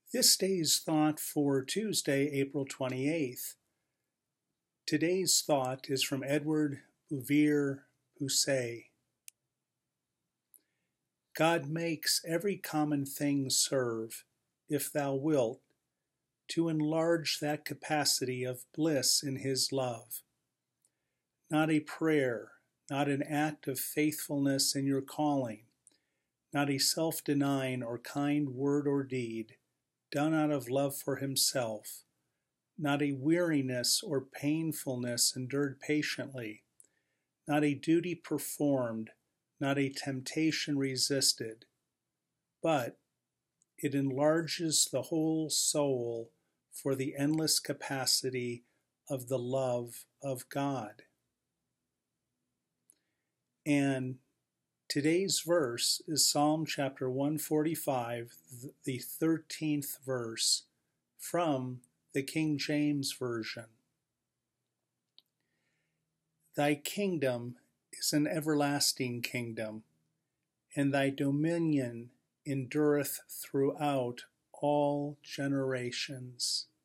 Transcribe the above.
This day's thought for Tuesday, April 28th. Today's thought is from Edward Bouvier Pousset. God makes every common thing serve, if thou wilt, to enlarge that capacity of bliss in his love. Not a prayer, not an act of faithfulness in your calling, not a self-denying or kind word or deed, done out of love for himself, not a weariness or painfulness endured patiently, not a duty performed, not a temptation resisted, but it enlarges the whole soul for the endless capacity of the love of God. And today's verse is Psalm chapter 145, the 13th verse, from the King James Version. Thy kingdom is an everlasting kingdom, and thy dominion endureth throughout all generations.